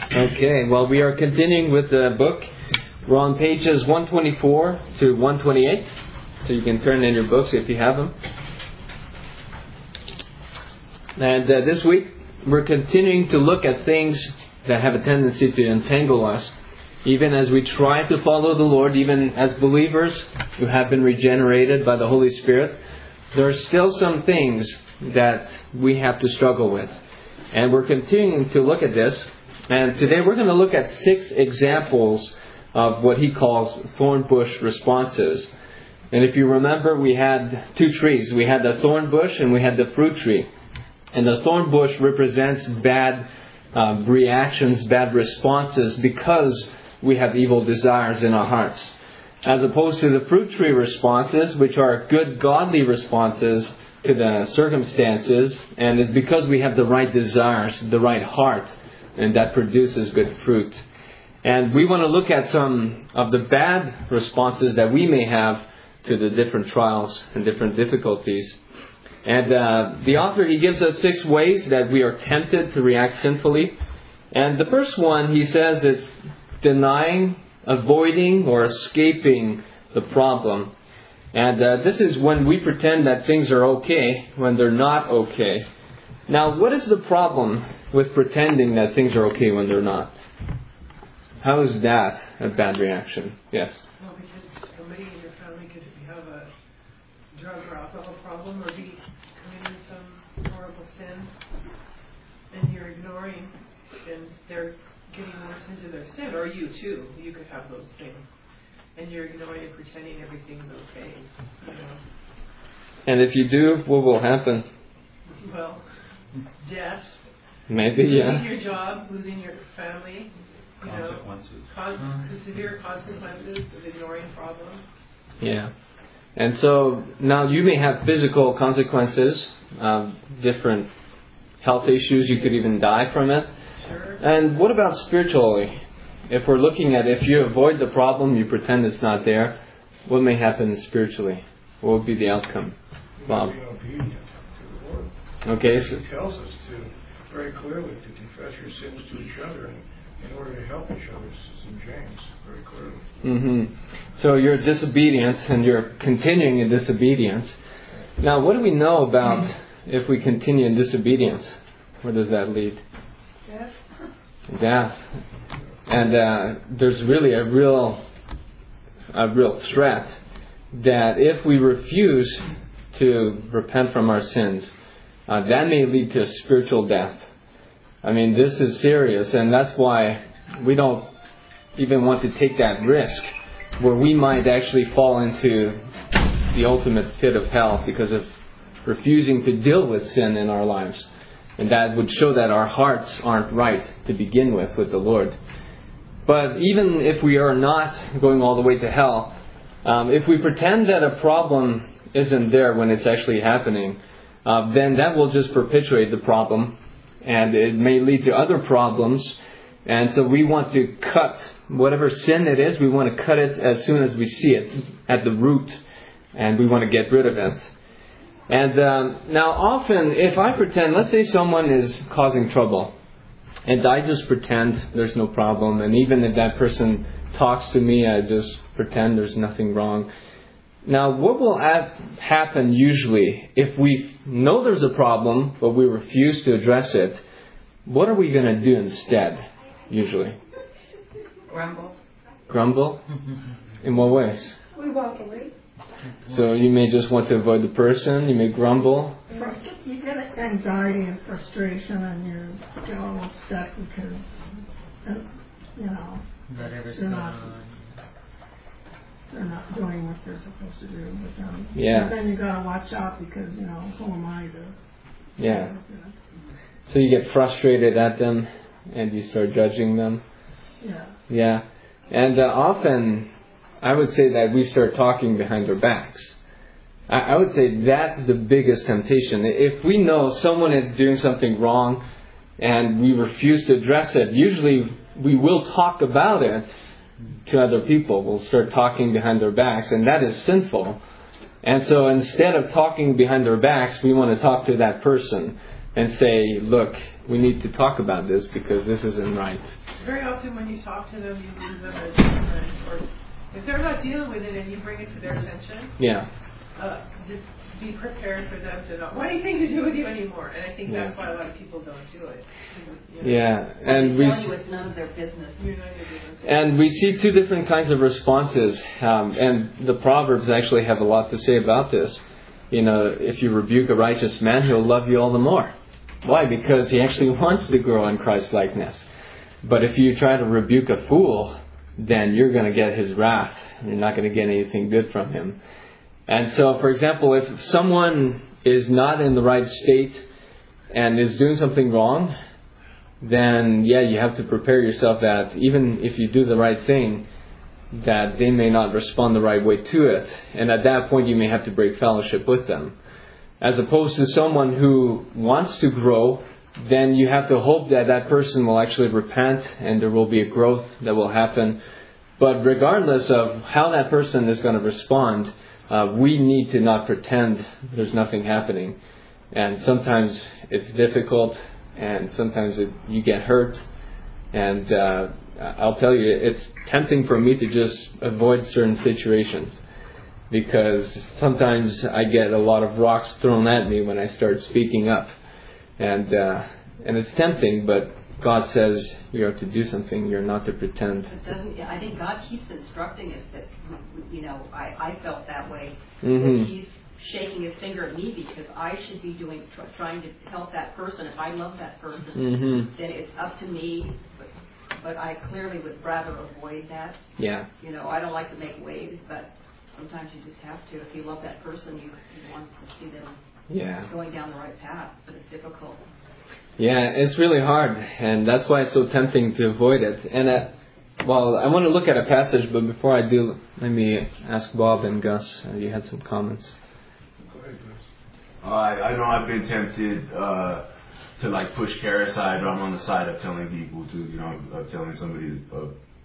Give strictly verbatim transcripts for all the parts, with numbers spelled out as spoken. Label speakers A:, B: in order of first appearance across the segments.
A: Okay, well, we are continuing with the book. We're on pages one twenty-four to one twenty-eight, so you can turn in your books if you have them. And uh, this week, we're continuing to look at things that have a tendency to entangle us, even as we try to follow the Lord, even as believers who have been regenerated by the Holy Spirit. There are still some things that we have to struggle with. And we're continuing to look at this. And today we're going to look at six examples of what he calls thorn bush responses. And if you remember, we had two trees. We had the thorn bush and we had the fruit tree. And the thorn bush represents bad um, reactions, bad responses because we have evil desires in our hearts. As opposed to the fruit tree responses, which are good, godly responses to the circumstances. And it's because we have the right desires, the right heart. And that produces good fruit. And we want to look at some of the bad responses that we may have to the different trials and different difficulties. And uh, the author, he gives us six ways that we are tempted to react sinfully. And the first one, he says, is denying, avoiding, or escaping the problem. And uh, this is when we pretend that things are okay when they're not okay. Now, what is the problem with pretending that things are okay when they're not? How is that a bad reaction? Yes?
B: Well, because somebody in your family could have a drug or alcohol problem or be committing some horrible sin, and you're ignoring, and they're getting worse into their sin, or you too, you could have those things, and you're ignoring and pretending everything's okay, you know.
A: And if you do, what will happen?
B: Well, death.
A: Maybe, yeah.
B: Losing your job, losing your family, you
C: consequences.
B: know, con- severe consequences of ignoring problems.
A: Yeah. And so now you may have physical consequences, um, different health issues. You could even die from it.
B: Sure.
A: And what about spiritually? If we're looking at if you avoid the problem, you pretend it's not there, what may happen spiritually? What would be the outcome? Bob? Okay. So,
D: it tells us to very clearly to confess your sins to each other and in order to help each other. It's in James very clearly.
A: mm-hmm. So you're disobedient and you're continuing in disobedience. Now, what do we know about if we continue in disobedience? Where does that lead?
B: Death.
A: Death. And uh, there's really a real, a real threat that if we refuse to repent from our sins, uh, that may lead to spiritual death. I mean, this is serious, and that's why we don't even want to take that risk where we might actually fall into the ultimate pit of hell because of refusing to deal with sin in our lives. And that would show that our hearts aren't right to begin with with the Lord. But even if we are not going all the way to hell, um, if we pretend that a problem isn't there when it's actually happening, uh, then that will just perpetuate the problem. And it may lead to other problems. And so we want to cut whatever sin it is. We want to cut it as soon as we see it at the root. And we want to get rid of it. And um, now often if I pretend, let's say someone is causing trouble. And I just pretend there's no problem. And even if that person talks to me, I just pretend there's nothing wrong. Now, what will happen usually if we know there's a problem, but we refuse to address it? What are we going to do instead, usually?
B: Grumble.
A: Grumble? In what ways?
B: We walk away.
A: So you may just want to avoid the person, you may grumble.
E: You get anxiety and frustration, and you get all upset because, uh, you know, they're not, they're not doing what they're supposed to do with them.
A: Yeah.
E: And then you got to watch out because, you know, who am I to...
A: Yeah. So you get frustrated at them and you start judging them.
E: Yeah.
A: Yeah. And uh, often I would say that we start talking behind their backs. I, I would say that's the biggest temptation. If we know someone is doing something wrong and we refuse to address it, usually we will talk about it to other people. We'll start talking behind their backs, and that is sinful. And so instead of talking behind their backs, we want to talk to that person and say, look, we need to talk about this because this isn't right.
B: very often when you talk to them, you lose them as a or if they're not dealing with it and you bring it to their attention,
A: Yeah.
B: uh, just be prepared for them to not want anything to do with you anymore. And I think
A: Yeah.
B: that's why a lot of people don't do it. You know?
A: Yeah, and we
C: tell you it's none of their business.
B: You're not your business.
A: and we see two different kinds of responses, um, and the Proverbs actually have a lot to say about this. You know, if you rebuke a righteous man, he'll love you all the more. Why? Because he actually wants to grow in Christ-likeness. But if you try to rebuke a fool, then you're going to get his wrath. You're not going to get anything good from him. And so, for example, if someone is not in the right state and is doing something wrong, then, yeah, you have to prepare yourself that even if you do the right thing, that they may not respond the right way to it. And at that point, you may have to break fellowship with them. As opposed to someone who wants to grow, then you have to hope that that person will actually repent and there will be a growth that will happen. But regardless of how that person is going to respond, uh, we need to not pretend there's nothing happening. And sometimes it's difficult, and sometimes it, you get hurt. And uh, I'll tell you, it's tempting for me to just avoid certain situations, because sometimes I get a lot of rocks thrown at me when I start speaking up. And uh, and it's tempting, but God says you are to do something. You're not to pretend.
C: It doesn't, I think God keeps instructing us that, you know, I, I felt that way.
A: Mm-hmm.
C: That He's shaking His finger at me because I should be doing, tr- trying to help that person. If I love that person,
A: Mm-hmm.
C: then it's up to me. But, but I clearly would rather avoid that.
A: Yeah.
C: You know, I don't like to make waves, but sometimes you just have to. If you love that person, you, you want to see them
A: Yeah.
C: going down the right path, but it's difficult.
A: Yeah, it's really hard, and that's why it's so tempting to avoid it. And uh, well, I want to look at a passage, but before I do, let me ask Bob and Gus. Uh, you had some comments.
D: Go ahead, Gus.
F: Uh, I, I know I've been tempted uh, to like push care aside, but I'm on the side of telling people to, you know, of telling somebody, uh,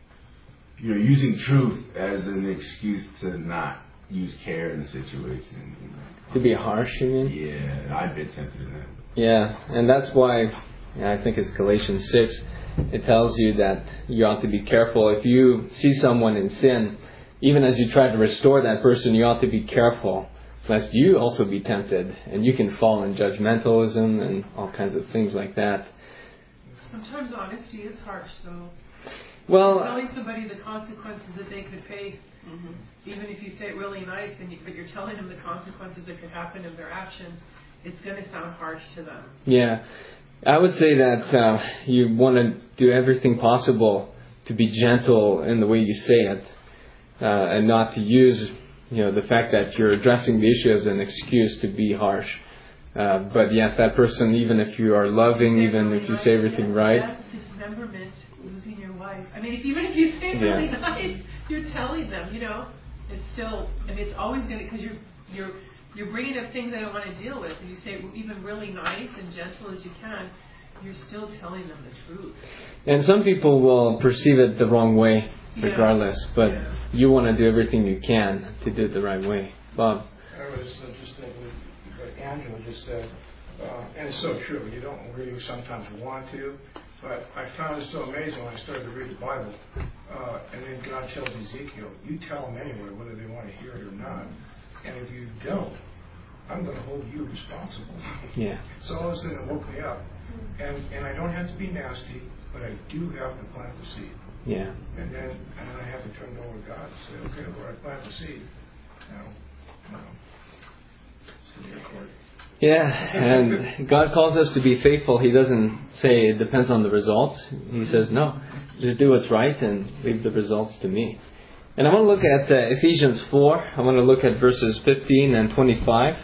F: you know, using truth as an excuse to not use care in the situation. You know.
A: To be harsh, you mean?
F: Yeah, I've been tempted in that.
A: Yeah, and that's why yeah, I think it's Galatians six. It tells you that you ought to be careful. If you see someone in sin, even as you try to restore that person, you ought to be careful, lest you also be tempted, and you can fall in judgmentalism and all kinds of things like that.
B: Sometimes honesty is harsh, though.
A: Well,
B: telling somebody the consequences that they could face, mm-hmm. even if you say it really nice, and you, but you're telling them the consequences that could happen of their action, it's going to sound harsh to them.
A: Yeah, I would say that uh, you want to do everything possible to be gentle in the way you say it, uh, and not to use, you know, the fact that you're addressing the issue as an excuse to be harsh. Uh, but yes, that person, even if you are loving, even if you say everything right.
B: That's dismemberment, losing your wife. I mean, if, even if you say it really
A: Yeah.
B: nice, you're telling them, you know, it's still, and it's always going to, because you're, you're, you're bringing up things they don't want to deal with, and you say it even really nice and gentle as you can, you're still telling them the truth.
A: And some people will perceive it the wrong way, regardless,
B: yeah.
A: but
B: yeah.
A: you want to do everything you can to do it the right way. Bob?
D: I was uh, just thinking what Angela just said, uh, and it's so true. You don't really sometimes want to, but I found it so amazing when I started to read the Bible, uh, and then God tells Ezekiel, you tell them anyway whether they want to hear it or not, and if you don't, I'm going to hold you responsible.
A: Yeah.
D: So all of a sudden it woke me up, and and I don't have to be nasty, but I do have to plant the seed.
A: Yeah.
D: And then and then I have to turn it over to God and say, okay, Lord, I plant the seed. Now, you know, it's in your court.
A: Yeah, and God calls us to be faithful. He doesn't say it depends on the results. He says, no, just do what's right and leave the results to me. And I want to look at uh, Ephesians four. I want to look at verses fifteen and twenty-five.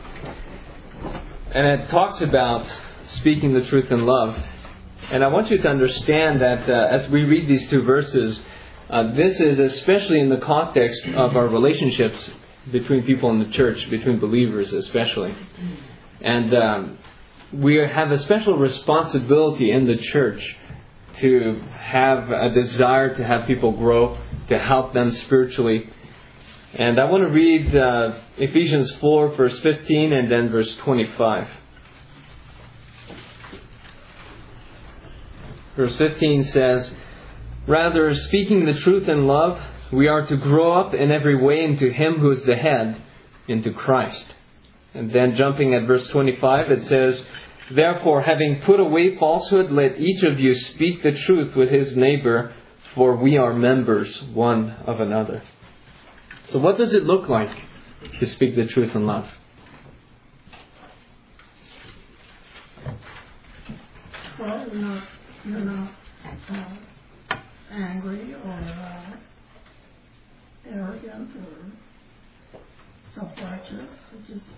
A: And it talks about speaking the truth in love. And I want you to understand that uh, as we read these two verses, uh, this is especially in the context of our relationships between people in the church, between believers especially. And um, we have a special responsibility in the church to have a desire to have people grow, to help them spiritually. And I want to read uh, Ephesians four, verse fifteen, and then verse twenty-five. Verse fifteen says, "Rather, speaking the truth in love, we are to grow up in every way into Him who is the head, into Christ." And then jumping at verse twenty-five, it says, "Therefore, having put away falsehood, let each of you speak the truth with his neighbor, for we are members one of another." So what does it look like to speak the truth in love?
E: Well, you're not, you're not uh, angry or uh, arrogant or self-righteous. You just,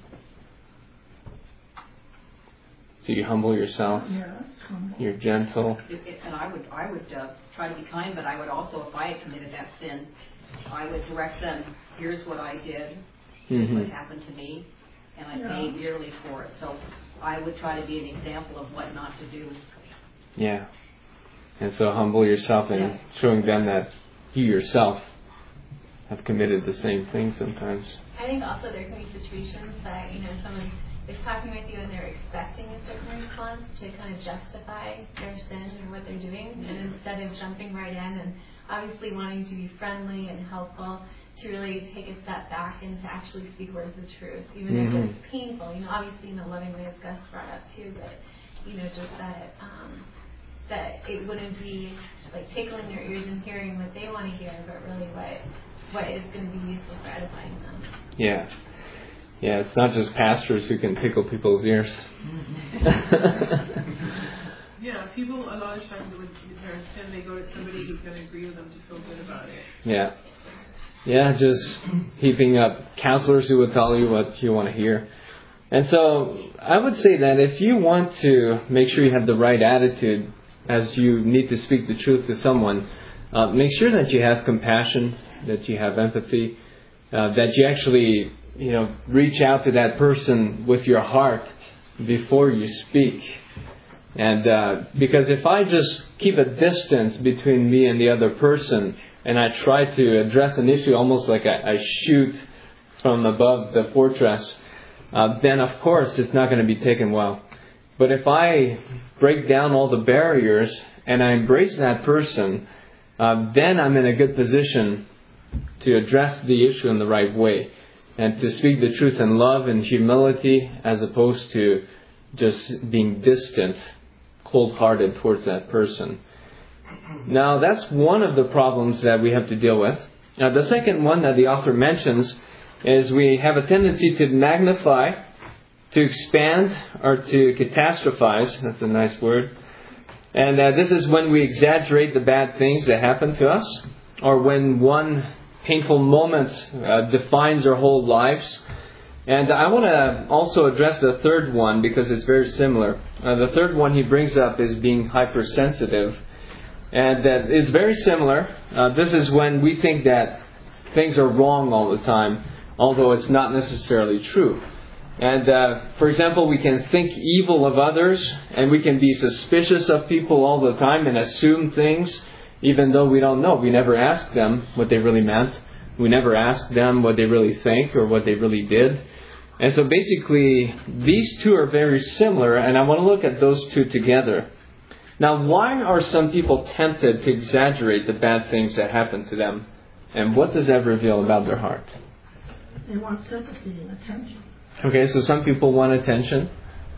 A: So you humble yourself.
E: yes, humble.
A: You're gentle.
C: It- it- And I would, I would uh, try to be kind, but I would also, if I had committed that sin, I would direct them, here's what I did, here's what
A: Mhm.
C: happened to me, and I
E: Yeah.
C: paid dearly for it. So I would try to be an example of what not to do.
A: Yeah. And so humble yourself and
C: Yeah.
A: showing them that you yourself have committed the same thing sometimes.
G: I think also there can be situations that, you know, someone is talking with you and they're expecting a certain response to kind of justify their sin or what they're doing, and instead of jumping right in and obviously wanting to be friendly and helpful, to really take a step back and to actually speak words of truth, even
A: Mhm.
G: if it's painful, you know, obviously in a loving way, as Gus brought up too, but, you know, just that, um, that it wouldn't be like tickling their ears and hearing what they want to hear, but really what what is going to be useful for edifying them.
A: Yeah. Yeah, it's not just pastors who can tickle people's ears.
B: Yeah, people a lot of times when they're in sin, they go to somebody who's going to agree with them to feel good about it.
A: Yeah. Yeah, just heaping up counselors who will tell you what you want to hear. And so I would say that if you want to make sure you have the right attitude as you need to speak the truth to someone, uh, make sure that you have compassion, that you have empathy, uh, that you actually, you know, reach out to that person with your heart before you speak. And uh, because if I just keep a distance between me and the other person, and I try to address an issue almost like I, I shoot from above the fortress, uh, then of course it's not going to be taken well. But if I break down all the barriers and I embrace that person, uh, then I'm in a good position to address the issue in the right way and to speak the truth in love and humility, as opposed to just being distant, cold-hearted towards that person. Now, that's one of the problems that we have to deal with. Now, the second one that the author mentions is we have a tendency to magnify, to expand, or to catastrophize. That's a nice word. And uh, this is when we exaggerate the bad things that happen to us, or when one painful moment uh, defines our whole lives. And I want to also address the third one because it's very similar. Uh, the third one he brings up is being hypersensitive. And that is very similar. Uh, this is when we think that things are wrong all the time, although it's not necessarily true. And uh, for example, we can think evil of others, and we can be suspicious of people all the time and assume things, even though we don't know. We never ask them what they really meant. We never ask them what they really think or what they really did. And so basically, these two are very similar, and I want to look at those two together. Now, why are some people tempted to exaggerate the bad things that happen to them? And what does that reveal about their heart?
E: They want sympathy and attention.
A: Okay, so some people want attention.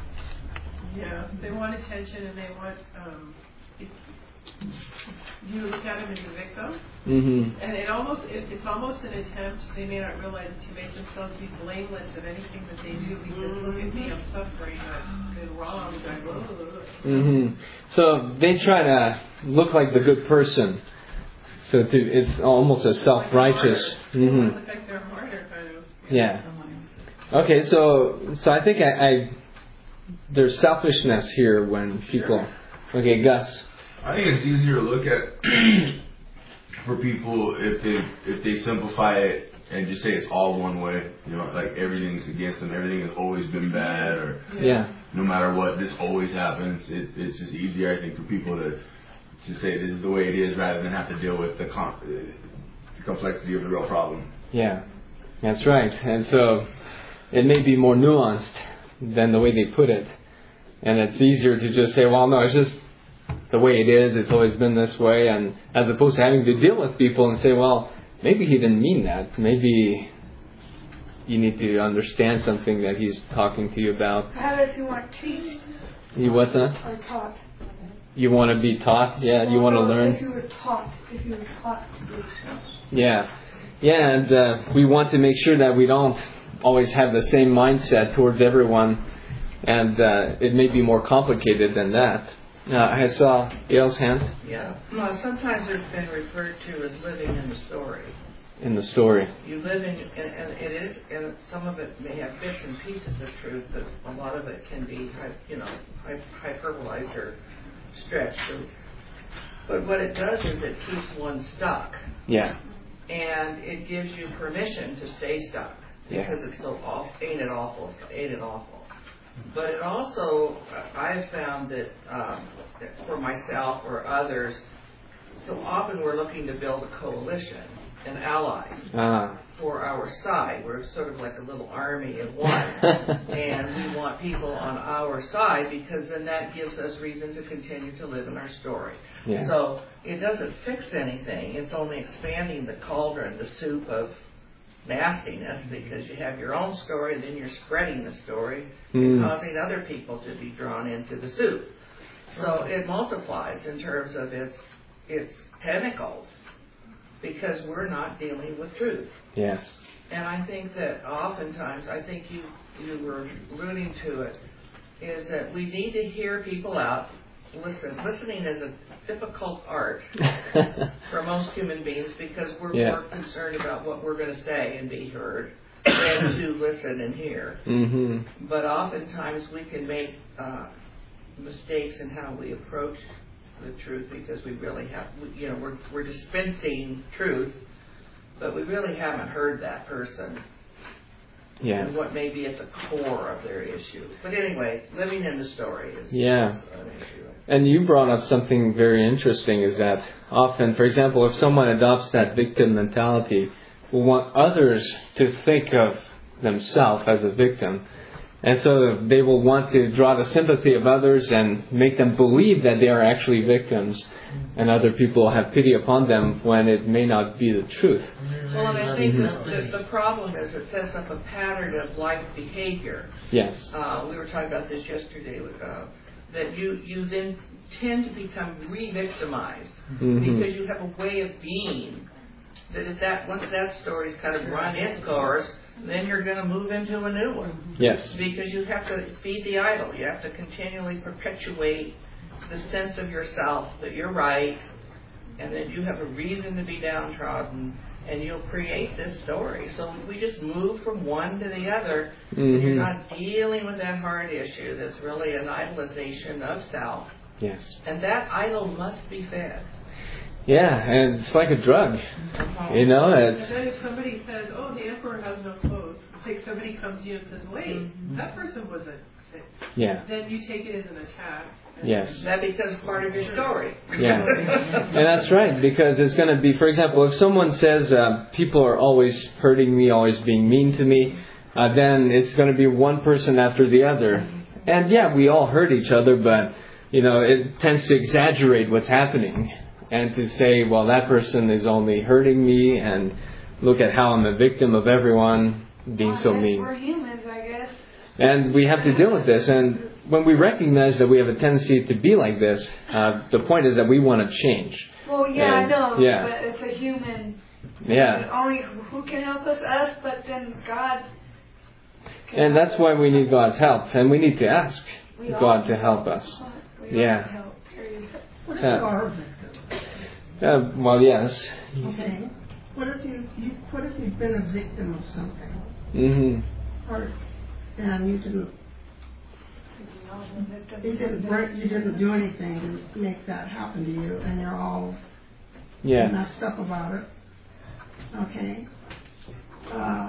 B: Yeah, they want attention and they want, um, it, you look at them as a victim,
A: Mm-hmm.
B: and it almost, it, it's almost an attempt, they may not realize, to make themselves be blameless of anything that they do, because look at me, I'm suffering, I've been wrong, I've blah, blah, blah.
A: Mm-hmm. So they try to look like the good person. So to, it's almost a self-righteous.
B: They want
A: Mm-hmm.
B: to look like they're harder, kind of.
A: Yeah. Okay, so so I think I, I there's selfishness here when people. Okay, Gus.
F: I think it's easier to look at for people if they if they simplify it and just say it's all one way. You know, like everything's against them, everything has always been bad, or
A: Yeah.
F: no matter what, this always happens. It, it's just easier, I think, for people to to say this is the way it is, rather than have to deal with the, com- the complexity of the real problem.
A: Yeah, that's right. And so it may be more nuanced than the way they put it, and it's easier to just say, well, no, it's just the way it is, it's always been this way, and as opposed to having to deal with people and say, well, maybe he didn't mean that. Maybe you need to understand something that he's talking to you about.
E: How if you want teach
A: You what's that?
E: or taught?
A: You want to be taught? Yeah, you want to learn?
E: If you were taught, if you were taught to do so.
A: Yeah. Yeah, and uh, we want to make sure that we don't always have the same mindset towards everyone, and uh, it may be more complicated than that. Uh, I saw Gail's hand.
H: Yeah. Well, sometimes it's been referred to as living in the story.
A: In the story.
H: You live in, and, and it is, and some of it may have bits and pieces of truth, but a lot of it can be, you know, hyperbolized or stretched. But what it does is it keeps one stuck.
A: Yeah.
H: And it gives you permission to stay stuck because
A: yeah.
H: it's so awful. Ain't it awful? Ain't it awful? But it also, I've found that um, for myself or others, so often we're looking to build a coalition and allies
A: ah.
H: for our side. We're sort of like a little army of one. And we want people on our side because then that gives us reason to continue to live in our story.
A: Yeah.
H: So it doesn't fix anything. It's only expanding the cauldron, the soup of nastiness, because you have your own story and then you're spreading the story
A: mm.
H: and causing other people to be drawn into the soup. So it multiplies in terms of its its tentacles because we're not dealing with truth.
A: Yes.
H: And I think that oftentimes, I think you you were alluding to it, is that we need to hear people out. Listen, listening is a difficult art for most human beings because we're
A: yeah.
H: more concerned about what we're going to say and be heard than to listen and hear.
A: Mm-hmm.
H: But oftentimes we can make uh, mistakes in how we approach the truth because we really have, you know, we're we're dispensing truth, but we really haven't heard that person.
A: Yeah.
H: And what may be at the core of their issue. But anyway, living in the story is,
A: yeah.
H: is an issue.
A: And you brought up something very interesting, is that often, for example, if someone adopts that victim mentality, will want others to think of themselves as a victim. And so they will want to draw the sympathy of others and make them believe that they are actually victims, and other people have pity upon them when it may not be the truth.
H: Well, and I think mm-hmm. the, the, the problem is it sets up a pattern of like behavior.
A: Yes.
H: Uh, we were talking about this yesterday, uh, that you, you then tend to become re-victimized mm-hmm. because you have a way of being that if that once that story's kind of run its course, then you're going to move into a new one.
A: Yes.
H: Because you have to feed the idol. You have to continually perpetuate the sense of yourself that you're right, and that you have a reason to be downtrodden, and you'll create this story. So we just move from one to the other.
A: Mm-hmm.
H: You're not dealing with that hard issue that's really an idolization of self.
A: Yes.
H: And that idol must be fed.
A: Yeah, and it's like a drug.
H: Uh-huh.
A: You know, it's...
B: And then if somebody says, oh, the emperor has no clothes, it's like somebody comes to you and says, wait, mm-hmm. that person wasn't sick.
A: Yeah.
B: Then you take it as an attack.
A: Yes.
H: That becomes part of your story.
A: Yeah. And that's right, because it's going to be, for example, if someone says uh, people are always hurting me, always being mean to me, uh, then it's going to be one person after the other. And yeah, we all hurt each other, but, you know, it tends to exaggerate what's happening. And to say, well, that person is only hurting me, and look at how I'm a victim of everyone being
E: well,
A: so mean.
E: We're humans, I guess.
A: And we have to deal with this. And when we recognize that we have a tendency to be like this, uh, the point is that we want to change.
E: Well, yeah,
A: and,
E: I know,
A: yeah.
E: but it's a human.
A: Yeah.
E: Only who can help us? Us, but then God.
A: And that's why we need God's help. And we need to ask
E: we
A: God to help us.
E: We
A: yeah.
E: Help, period.
I: What if you are a victim?
A: Uh, well, yes.
I: Okay. What if you, you what if you've been a victim of something?
A: Mm-hmm.
I: Or and you didn't you didn't break, you didn't do anything to make that happen to you, and you're all
A: yeah.
I: messed up about it. Okay. Uh,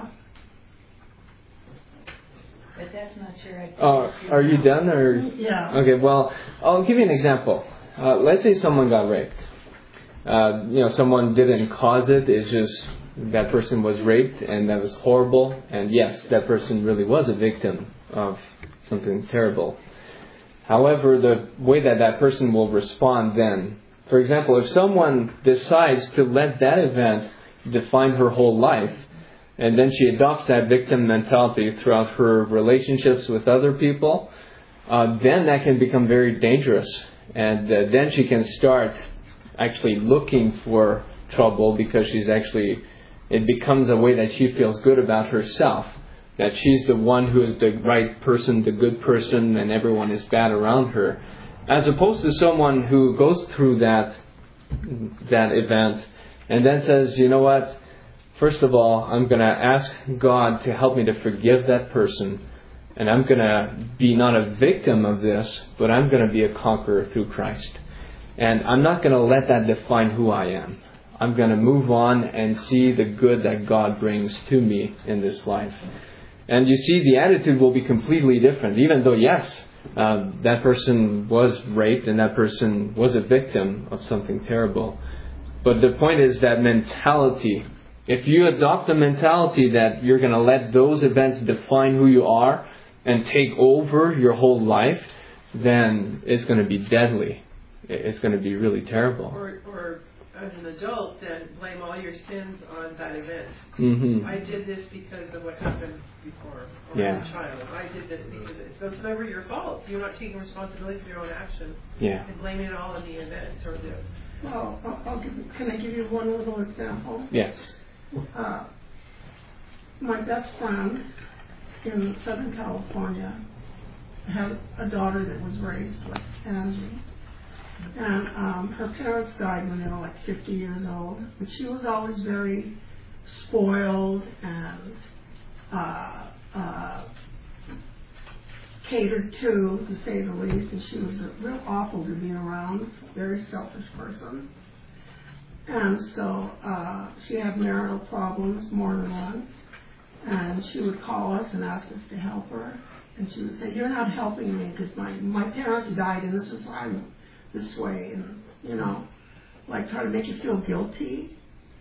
C: But that's not sure. I
A: uh, are you done or?
I: Yeah.
A: Okay. Well, I'll give you an example. Uh, let's say someone got raped. Uh, you know, someone didn't cause it. It's just that person was raped, and that was horrible. And yes, that person really was a victim of something terrible. However, the way that that person will respond then, for example, if someone decides to let that event define her whole life, and then she adopts that victim mentality throughout her relationships with other people, uh, then that can become very dangerous. And uh, then she can start actually looking for trouble because she's actually, it becomes a way that she feels good about herself. That she's the one who is the right person, the good person, and everyone is bad around her. As opposed to someone who goes through that that event and then says, you know what, first of all, I'm going to ask God to help me to forgive that person. And I'm going to be not a victim of this, but I'm going to be a conqueror through Christ. And I'm not going to let that define who I am. I'm going to move on and see the good that God brings to me in this life. And you see, the attitude will be completely different. Even though, yes, uh, that person was raped and that person was a victim of something terrible. But the point is that mentality. If you adopt the mentality that you're going to let those events define who you are and take over your whole life, then it's going to be deadly. It's going to be really terrible.
B: Or, or as an adult, then blame all your sins on that event.
A: Mm-hmm.
B: I did this because of what happened before, or
A: Yeah.
B: as a child. I did this because of it. So it's never your fault. You're not taking responsibility for your own action.
A: Yeah.
B: And blaming it all on the event or the.
E: Well, I'll, I'll give, can I give you one little example?
A: Yes.
E: Uh, my best friend in Southern California had a daughter that was raised with Angie. And um, her parents died when they were like fifty years old. But she was always very spoiled and uh, uh, catered to, to say the least. And she was real awful to be around, very selfish person. And so uh, she had marital problems more than once. And she would call us and ask us to help her. And she would say, you're not helping me because my, my parents died and this is why I'm this way. And, you know, like try to make you feel guilty.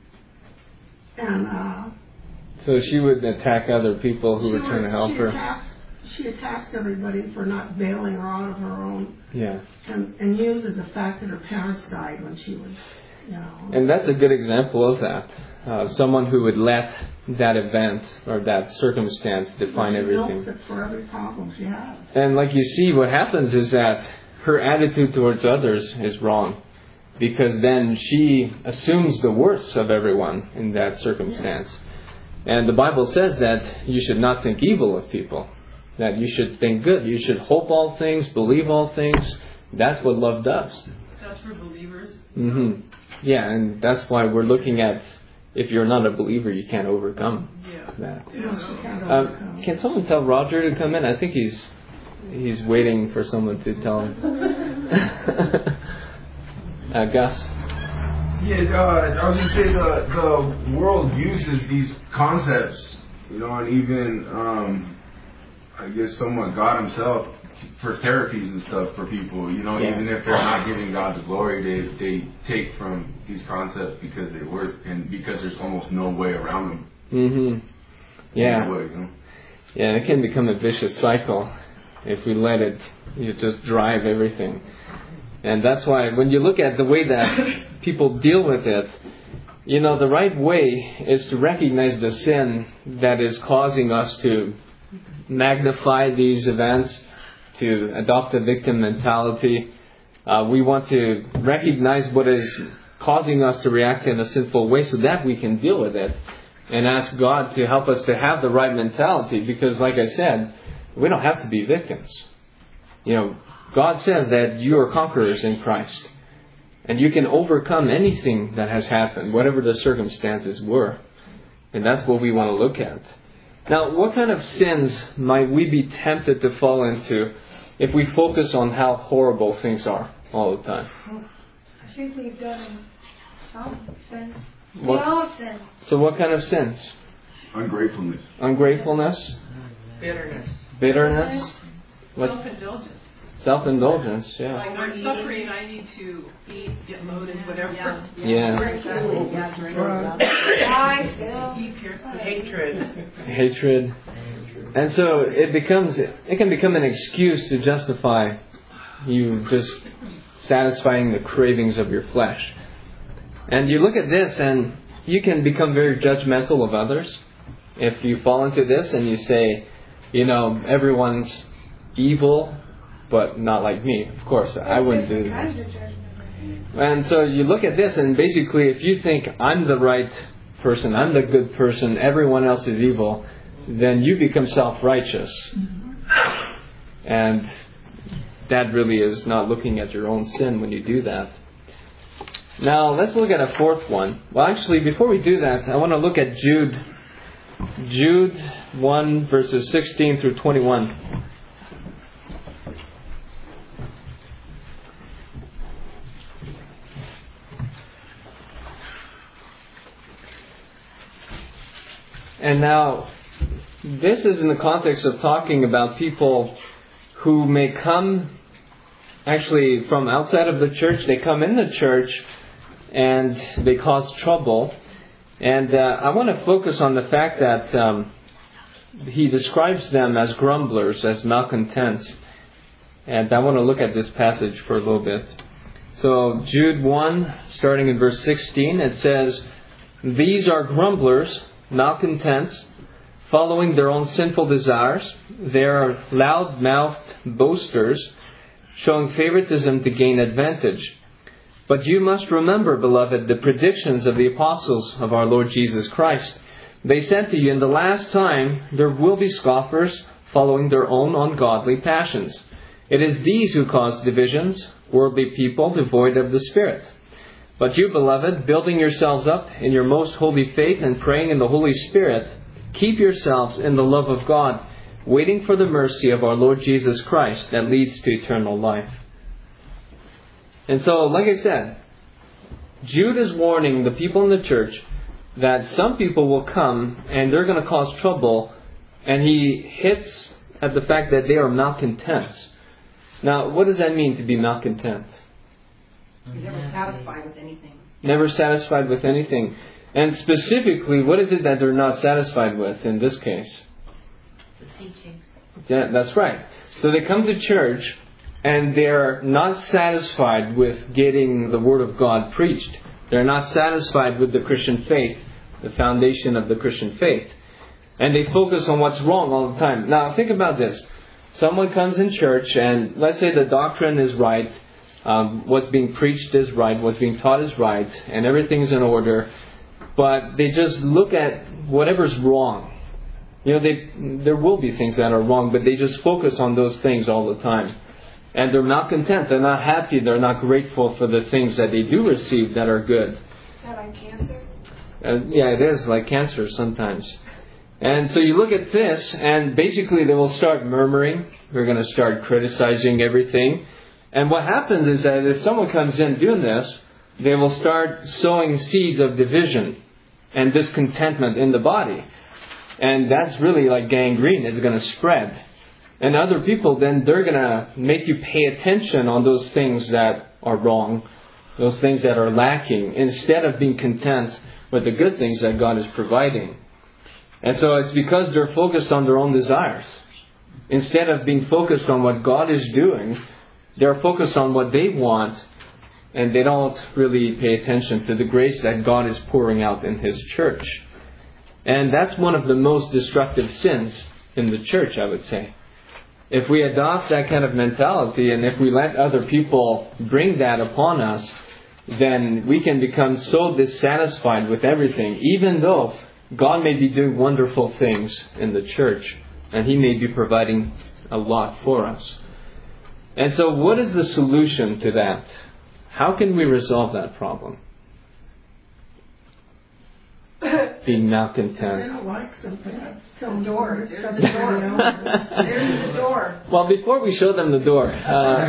E: And uh,
A: So she would attack other people who
E: she
A: were trying
E: was,
A: to help
E: she
A: her.
E: Attacks, she attacks everybody for not bailing her out of her own.
A: Yeah.
E: And, and uses the fact that her parents died when she was, you know.
A: And that's a good example of that. Uh, someone who would let that event or that circumstance define
E: she
A: everything.
E: milks it for every problem she has.
A: And like you see, what happens is that her attitude towards others is wrong. Because then she assumes the worst of everyone in that circumstance. And the Bible says that you should not think evil of people. That you should think good. You should hope all things, believe all things. That's what love does.
B: That's for believers.
A: Mm-hmm. Yeah, and that's why we're looking at, if you're not a believer, you can't overcome
B: Yeah.
A: that.
E: Yes, you can't
A: Uh,
E: overcome.
A: can someone tell Roger to come in? I think he's he's waiting for someone to tell him. uh, Gus?
F: Yeah, uh, I was going to say the, the world uses these concepts, you know, and even, um, I guess, somewhat God himself for therapies and stuff for people, you know,
A: Yeah.
F: even if they're not giving God the glory, they, they take from these concepts because they work and because there's almost no way around them.
A: Mm-hmm. Yeah.
F: No way, you know?
A: Yeah, it can become a vicious cycle if we let it, you just drive everything. And that's why when you look at the way that people deal with it, you know, the right way is to recognize the sin that is causing us to magnify these events, to adopt a victim mentality. Uh, we want to recognize what is causing us to react in a sinful way so that we can deal with it and ask God to help us to have the right mentality, because like I said, we don't have to be victims. You know, God says that you are conquerors in Christ. And you can overcome anything that has happened, whatever the circumstances were. And that's what we want to look at. Now, what kind of sins might we be tempted to fall into if we focus on how horrible things are all the time?
J: I think we've done some sins. We
A: What-
J: all have sinned.
A: So what kind of sins?
F: Ungratefulness.
A: Ungratefulness?
H: Bitterness.
A: Bitterness? What?
B: Self-indulgence.
A: Self-indulgence, yeah.
B: Like I'm suffering, I need to eat, get loaded, whatever.
C: Yeah.
A: Yeah.
C: Exactly. Yeah, drink.
J: I feel.
B: Eat your food.
H: Hatred.
A: Hatred. And so it becomes, it can become an excuse to justify You just satisfying the cravings of your flesh. And you look at this and you can become very judgmental of others. If you fall into this and you say, you know, everyone's evil, but not like me. Of course, I wouldn't do this. And so you look at this and basically if you think I'm the right person, I'm the good person, everyone else is evil, then you become self-righteous. And that really is not looking at your own sin when you do that. Now, let's look at a fourth one. Well, actually, before we do that, I want to look at Jude. Jude one, verses sixteen through twenty-one. And now, this is in the context of talking about people who may come actually from outside of the church. They come in the church and they cause trouble. And uh, I want to focus on the fact that um, he describes them as grumblers, as malcontents. And I want to look at this passage for a little bit. So Jude one, starting in verse sixteen, it says, "These are grumblers, malcontents, following their own sinful desires. They are loud-mouthed boasters, showing favoritism to gain advantage. But you must remember, beloved, the predictions of the apostles of our Lord Jesus Christ. They said to you, in the last time there will be scoffers, following their own ungodly passions. It is these who cause divisions, worldly people devoid of the Spirit. But you, beloved, building yourselves up in your most holy faith and praying in the Holy Spirit, keep yourselves in the love of God, waiting for the mercy of our Lord Jesus Christ that leads to eternal life." And so, like I said, Jude is warning the people in the church that some people will come and they're going to cause trouble, and he hits at the fact that they are malcontents. Now, what does that mean to be malcontent?
C: You're never satisfied with anything.
A: Never satisfied with anything. And specifically, what is it that they're not satisfied with in this case?
G: The teachings.
A: Yeah, that's right. So they come to church and they're not satisfied with getting the Word of God preached. They're not satisfied with the Christian faith, the foundation of the Christian faith. And they focus on what's wrong all the time. Now, think about this. Someone comes in church and let's say the doctrine is right, um, what's being preached is right, what's being taught is right, and everything's in order. But they just look at whatever's wrong. You know, they, there will be things that are wrong, but they just focus on those things all the time. And they're not content, they're not happy, they're not grateful for the things that they do receive that are good.
J: Is that like cancer?
A: Uh, yeah, it is like cancer sometimes. And so you look at this, and basically they will start murmuring. They're going to start criticizing everything. And what happens is that if someone comes in doing this, they will start sowing seeds of division and discontentment in the body. And that's really like gangrene. It's going to spread. And other people, then they're going to make you pay attention on those things that are wrong, those things that are lacking, instead of being content with the good things that God is providing. And so it's because they're focused on their own desires. Instead of being focused on what God is doing, they're focused on what they want, and they don't really pay attention to the grace that God is pouring out in His church. And that's one of the most destructive sins in the church, I would say. If we adopt that kind of mentality, and if we let other people bring that upon us, then we can become so dissatisfied with everything, even though God may be doing wonderful things in the church, and He may be providing a lot for us. And so what is the solution to that? How can we resolve that problem? Being malcontent.
E: I don't like something.
C: Some door. There's the door. There's the door.
A: Well, before we show them the door. Uh,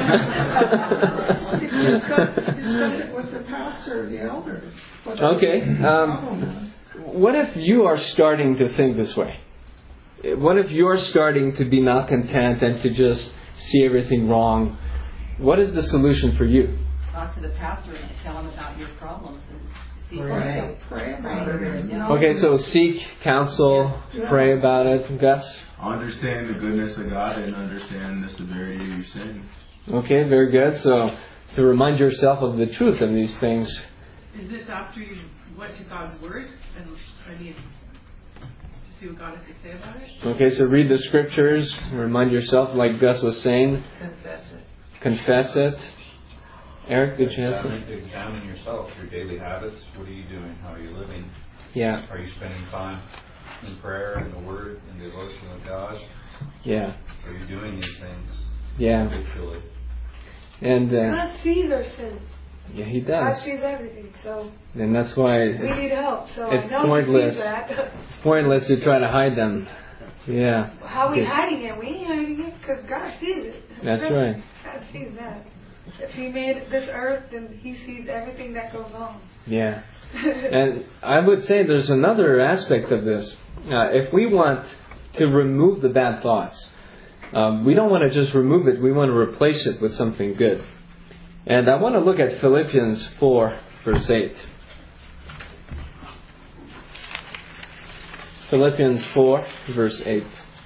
E: discuss, discuss it with the pastor or the elders. What
A: okay.
E: the problem
A: Um,
E: is.
A: what if you are starting to think this way? What if you're starting to be malcontent and to just see everything wrong? What is the solution for you?
C: Talk to the pastor and tell him about your problems and see
E: Pray,
C: what
E: pray about it.
C: Yeah.
A: Okay, so seek counsel, pray about it. Gus?
F: Understand the goodness of God and understand the severity of your sin.
A: Okay, very good. So, to remind yourself of the truth of these things.
B: Is this after you went to God's Word? And I mean, to see what God has to say about it?
A: Okay, so read the Scriptures. Remind yourself, like Gus was saying.
H: Confess it.
A: Confess it. Eric, did you have
K: examine,
A: something?
K: examine yourself, your daily habits. What are you doing? How are you living?
A: Yeah.
K: Are you spending time in prayer, in the Word, in devotion with God?
A: Yeah.
K: Are you doing these things
A: Yeah.
K: habitually?
A: And uh,
J: God sees our sins.
A: yeah, He
J: God
A: does.
J: sees everything, so
A: And that's why
J: we need help. So
A: it's
J: I know
A: pointless.
J: He sees that.
A: It's pointless to try to hide them. Yeah.
J: How are we
A: Good.
J: hiding it? We ain't hiding it because God sees it.
A: That's right.
J: God sees that. If He made this earth, then He sees everything that goes on.
A: Yeah. And I would say there's another aspect of this. Uh, if we want to remove the bad thoughts, um, we don't want to just remove it. We want to replace it with something good. And I want to look at Philippians four, verse eight. Philippians four, verse eight.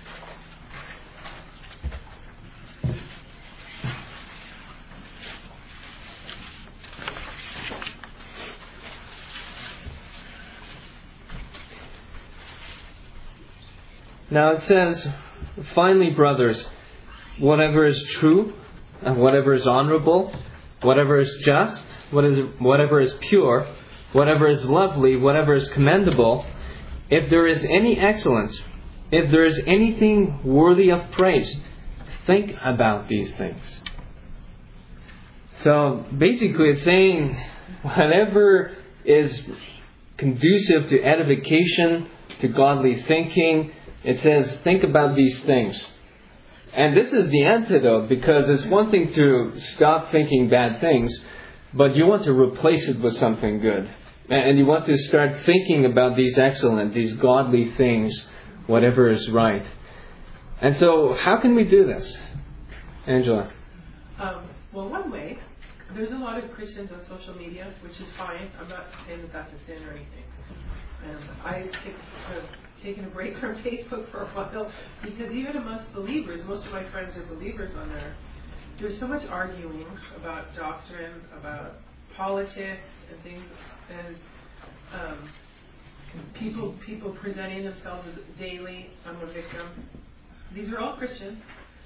A: Now it says, finally, brothers, whatever is true, and whatever is honorable, whatever is just, what is, whatever is pure, whatever is lovely, whatever is commendable, if there is any excellence, if there is anything worthy of praise, think about these things. So basically it's saying whatever is conducive to edification, to godly thinking, it says think about these things. And this is the antidote, because it's one thing to stop thinking bad things, but you want to replace it with something good. And you want to start thinking about these excellent, these godly things, whatever is right. And so, how can we do this? Angela?
B: Um, well, one way, there's a lot of Christians on social media, which is fine. I'm not saying that that's a sin or anything. And I take, have taken a break from Facebook for a while, because even amongst believers, most of my friends are believers on there, there's so much arguing about doctrine, about politics and things, and um, people people presenting themselves as daily, I'm a victim. These are all Christian.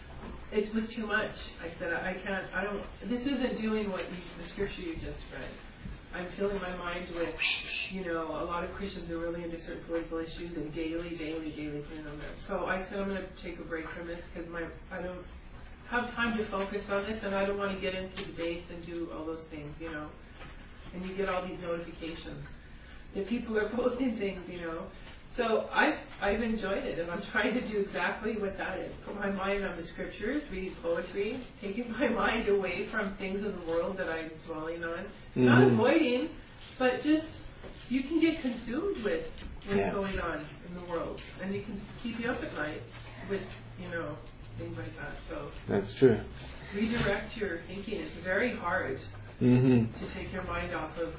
B: It was too much. I said, I can't, I don't, this isn't doing what you, the scripture you just read. I'm filling my mind with, you know, a lot of Christians are really into certain political issues and daily, daily, daily putting them there. So I said I'm going to take a break from this because my I don't have time to focus on this, and I don't want to get into debates and do all those things, you know. And you get all these notifications that people are posting things, you know. So I've, I've enjoyed it, and I'm trying to do exactly what that is. Put my mind on the scriptures, read poetry, taking my mind away from things in the world that I'm dwelling on. Mm-hmm. Not avoiding, but just, you can get consumed with what's yeah. going on in the world. And it can keep you up at night with, you know, things like that. So
A: that's true.
B: Redirect your thinking. It's very hard
A: mm-hmm.
B: to take your mind off of,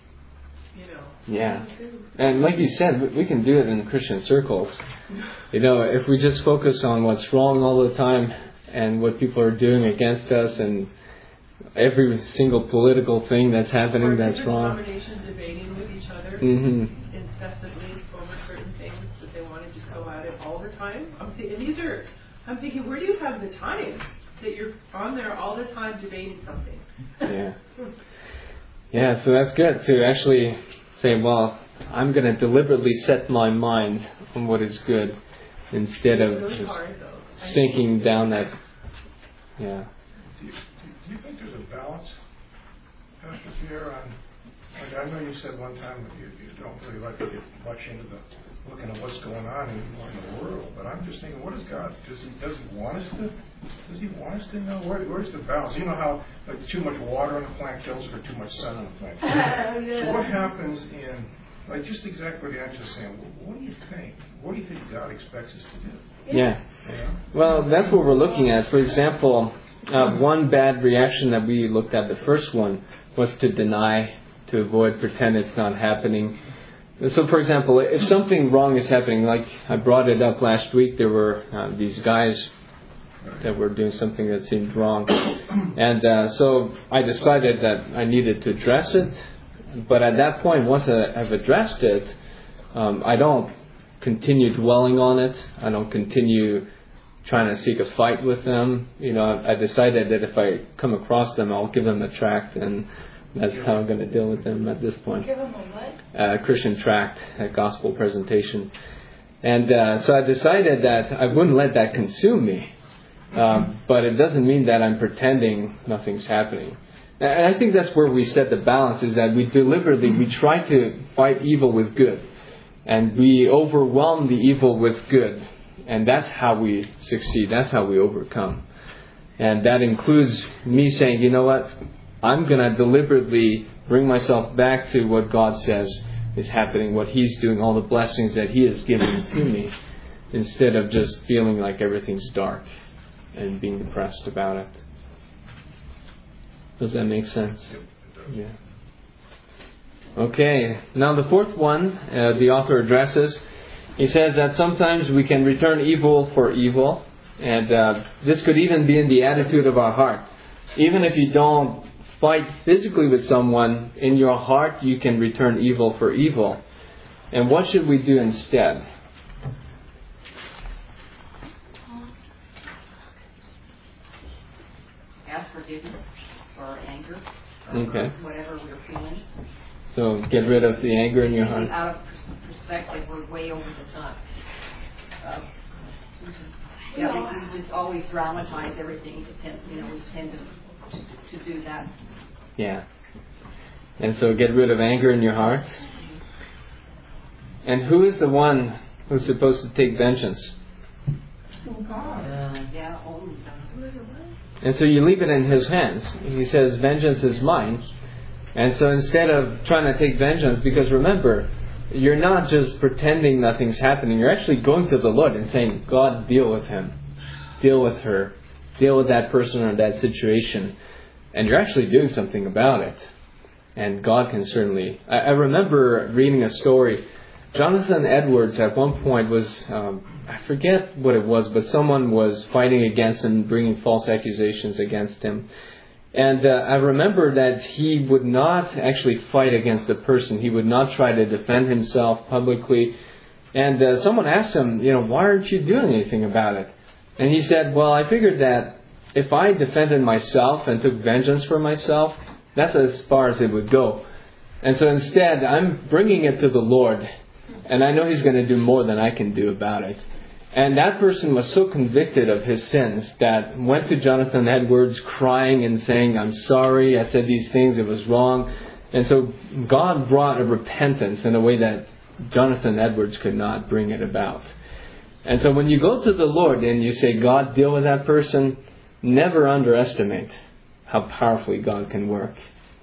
B: you know.
A: Yeah. And like you said, we can do it in Christian circles. You know, if we just focus on what's wrong all the time and what people are doing against us and every single political thing that's happening
B: or
A: that's wrong.
B: Denominations debating with each other
A: mm-hmm.
B: incessantly over certain things that they want to just go at it all the time. I'm th- and these are, I'm thinking, where do you have the time that you're on there all the time debating something?
A: Yeah. Yeah, so that's good to actually say, well, I'm going to deliberately set my mind on what is good instead
B: it's
A: of
B: really
A: just
B: hard,
A: sinking down that. Yeah.
D: Do you, do you think there's a balance, Pastor Pierre, on, like I know you said one time that you, you don't really like to get much into the looking at what's going on anymore in the world, but I'm just thinking, what is God? Does He does He want us to? Does He want us to know where, where's the balance? You know how like too much water on a plant kills it, or too much sun on a plant kills it.
J: yeah.
D: So what happens in like just exactly what Angela's saying? Well, what do you think? What do you think God expects us to do?
A: Yeah.
D: Yeah.
A: Well, that's what we're looking at. For example, uh, one bad reaction that we looked at, the first one, was to deny, to avoid, pretend it's not happening. So, for example, if something wrong is happening, like I brought it up last week, there were uh, these guys that were doing something that seemed wrong. And uh, so I decided that I needed to address it. But at that point, once I, I've addressed it, um, I don't continue dwelling on it. I don't continue trying to seek a fight with them. You know, I decided that if I come across them, I'll give them a tract, and that's how I'm going to deal with them at this point.
J: Give them a what?
A: A Christian tract, a gospel presentation. And uh, so I decided that I wouldn't let that consume me. Um, but it doesn't mean that I'm pretending nothing's happening. And I think that's where we set the balance, is that we deliberately, we try to fight evil with good. And we overwhelm the evil with good. And that's how we succeed. That's how we overcome. And that includes me saying, you know what? I'm going to deliberately bring myself back to what God says is happening, what He's doing, all the blessings that He has given to me, instead of just feeling like everything's dark and being depressed about it. Does that make sense? Yeah. Okay. Now the fourth one, uh, the author addresses. He says that sometimes we can return evil for evil. And uh, this could even be in the attitude of our heart. Even if you don't fight physically with someone, in your heart you can return evil for evil. And what should we do instead?
C: Ask forgiveness or anger. Or
A: Okay.
C: whatever we're feeling.
A: So get rid of the anger in your heart.
C: Out of perspective, we're way over the top. Uh, yeah, we, we just always dramatize everything. We tend, you know, we tend to, to, to do that.
A: Yeah. And so get rid of anger in your heart. And who is the one who's supposed to take vengeance?
E: Oh, God.
C: Uh, yeah. Oh,
A: And so you leave it in His hands. He says, vengeance is mine. And so instead of trying to take vengeance, because remember, you're not just pretending nothing's happening. You're actually going to the Lord and saying, God, deal with him. Deal with her. Deal with that person or that situation. And you're actually doing something about it. And God can certainly... I, I remember reading a story. Jonathan Edwards at one point was... Um, I forget what it was, but someone was fighting against him, bringing false accusations against him. And uh, I remember that he would not actually fight against the person. He would not try to defend himself publicly. And uh, someone asked him, you know, why aren't you doing anything about it? And he said, well, I figured that if I defended myself and took vengeance for myself, that's as far as it would go. And so instead, I'm bringing it to the Lord. And I know He's going to do more than I can do about it. And that person was so convicted of his sins that went to Jonathan Edwards crying and saying, I'm sorry, I said these things, it was wrong. And so God brought a repentance in a way that Jonathan Edwards could not bring it about. And so when you go to the Lord and you say, God, deal with that person, never underestimate how powerfully God can work.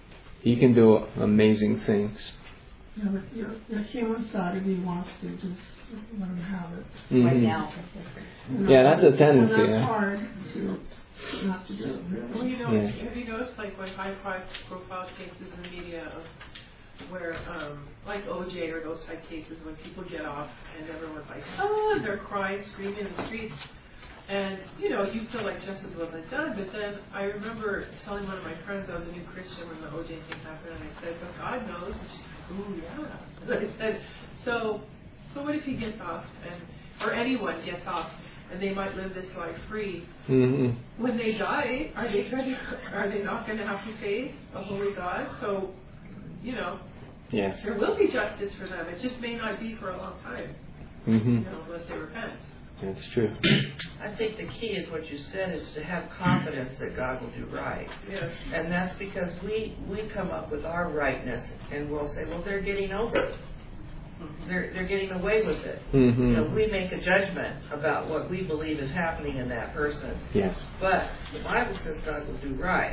A: He can do amazing things.
E: Yeah, but your, your human side of you wants to just let them have it.
A: Mm-hmm.
C: Right now.
E: You know,
A: Yeah, that's a tendency.
E: And that's
A: Yeah.
E: hard to not to do it, really.
B: Well, you know,
A: Yeah.
B: have you noticed, like, when high-profile cases in the media of where, um, like O J or those type cases, when people get off and everyone's like, oh, they're crying, screaming in the streets. And, you know, you feel like justice wasn't done. But then I remember telling one of my friends, I was a new Christian when the O J thing happened, and I said, but God knows. And she's like, ooh, yeah. And I said, so, so what if he gets off, and or anyone gets off, and they might live this life free?
A: Mm-hmm.
B: When they die, are they going to, are they not going to have to face a holy God? So, you know,
A: Yes.
B: there will be justice for them. It just may not be for a long time,
A: Mm-hmm.
B: you know, unless they repent.
A: That's true.
H: I think the key is what you said, is to have confidence that God will do right.
B: Yes.
H: And that's because we, we come up with our rightness and we'll say, well, they're getting over it. They're, they're getting away with it.
A: Mm-hmm.
H: You know, we make a judgment about what we believe is happening in that person.
A: Yes.
H: But the Bible says God will do right.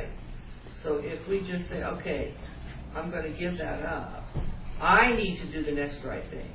H: So if we just say, okay, I'm going to give that up. I need to do the next right thing.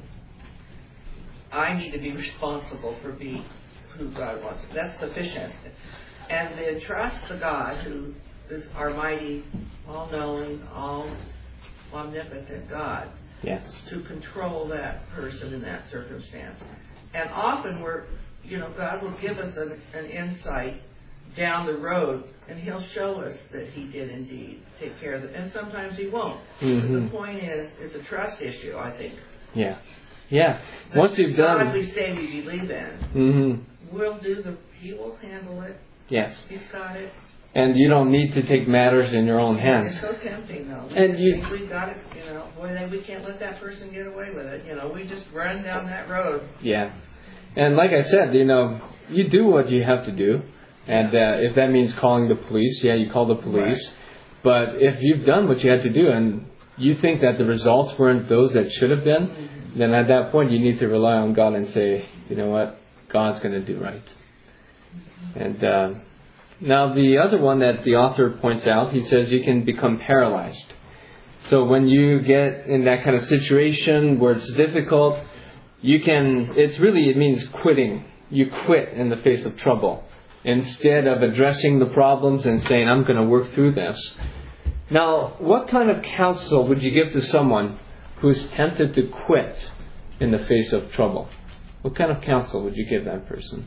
H: I need to be responsible for being who God wants. That's sufficient. And then trust the God who is our mighty, all-knowing, all-omnipotent God.
A: Yes.
H: To control that person in that circumstance. And often we're you know, God will give us an, an insight down the road, and He'll show us that He did indeed take care of it. And sometimes He won't.
A: Mm-hmm.
H: But the point is, it's a trust issue, I think.
A: Yeah. Yeah.
H: The
A: Once you've done...
H: God we say we believe in,
A: mm-hmm.
H: will do the... He will handle it.
A: Yes.
H: He's got it.
A: And you don't need to take matters in your own hands.
H: It's so tempting, though. We
A: And
H: just
A: you-
H: think we got it, you know, boy, then we can't let that person get away with it. You know, we just run down that road.
A: Yeah. And like I said, you know, you do what you have to do. And uh, if that means calling the police, yeah, you call the police.
H: Right.
A: But if you've done what you had to do and you think that the results weren't those that should have been, mm-hmm. then at that point you need to rely on God and say, you know what, God's going to do right. And uh, now the other one that the author points out, he says you can become paralyzed. So when you get in that kind of situation where it's difficult, you can, it's really, it means quitting. You quit in the face of trouble instead of addressing the problems and saying, I'm going to work through this. Now, what kind of counsel would you give to someone who is tempted to quit in the face of trouble? What kind of counsel would you give that person?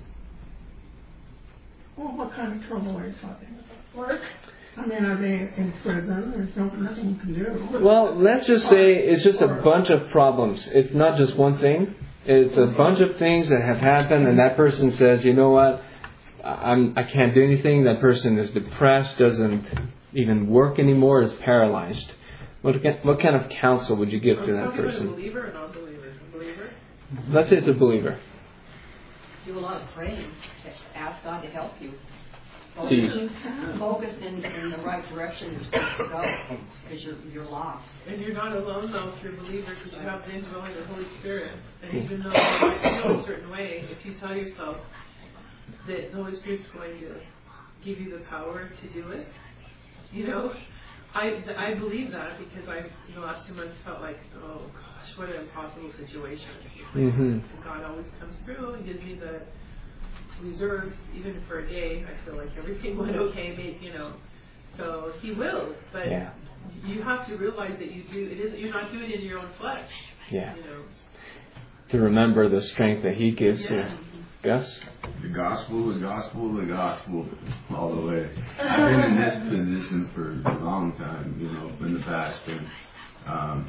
E: Well, what kind of trouble are you talking about? Work? I mean, are they in prison? There's no, nothing you can do.
A: Well, let's just say it's just a bunch of problems. It's not just one thing. It's a bunch of things that have happened, and that person says, you know what, I'm, I can't do anything. That person is depressed, doesn't even work anymore, is paralyzed. What, what kind of counsel would you give to that person?
B: A believer or non-believer? A believer?
A: Let's say it's a believer.
C: Do a lot of praying. Ask God to help you.
A: See.
C: Focus, focus in, in the right direction you're supposed to go, because you're, you're lost.
B: And you're not alone, though, if you're a believer, because you have the indwelling of the Holy Spirit. And even though you might feel a certain way, if you tell yourself that the Holy Spirit's going to give you the power to do it, you know, I, I believe that because I, in the last few months, felt like, oh gosh, what an impossible situation.
A: Mm-hmm.
B: God always comes through and gives me the reserves, even for a day. I feel like everything went okay, maybe, you know. So He will, but
A: yeah.
B: you have to realize that you do. It is you're not doing it in your own flesh.
A: Yeah.
B: You know.
A: To remember the strength that He gives
B: yeah.
A: you. Gus?
F: The gospel, the gospel, the gospel, all the way. I've been in this position for a long time, you know, in the past, and um,